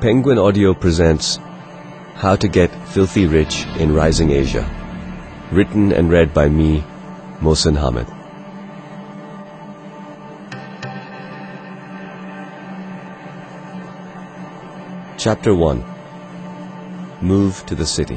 Penguin Audio presents How to Get Filthy Rich in Rising Asia. Written and read by me, Mohsin Hamid. Chapter 1. Move to the City.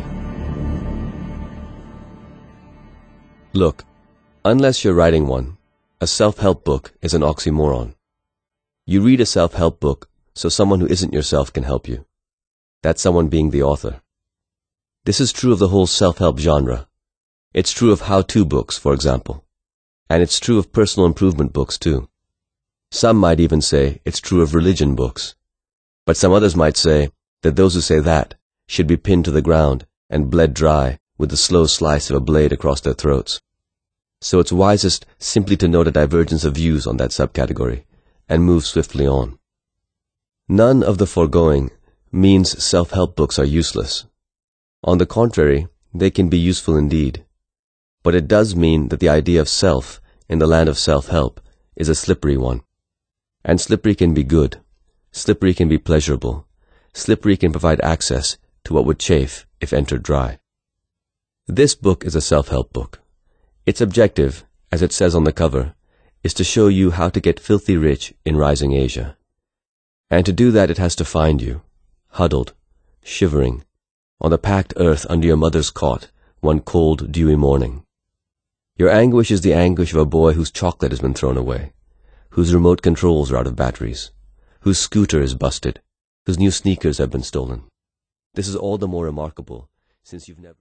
Look, unless you're writing one, a self-help book is an oxymoron. You read a self-help book so someone who isn't yourself can help you. That someone being the author. This is true of the whole self-help genre. It's true of how-to books, for example. And it's true of personal improvement books, too. Some might even say it's true of religion books. But some others might say that those who say that should be pinned to the ground and bled dry with the slow slice of a blade across their throats. So it's wisest simply to note a divergence of views on that subcategory and move swiftly on. None of the foregoing means self-help books are useless. On the contrary, they can be useful indeed. But it does mean that the idea of self in the land of self-help is a slippery one. And slippery can be good. Slippery can be pleasurable. Slippery can provide access to what would chafe if entered dry. This book is a self-help book. Its objective, as it says on the cover, is to show you how to get filthy rich in rising Asia. And to do that it has to find you, huddled, shivering, on the packed earth under your mother's cot one cold, dewy morning. Your anguish is the anguish of a boy whose chocolate has been thrown away, whose remote controls are out of batteries, whose scooter is busted, whose new sneakers have been stolen. This is all the more remarkable since you've never...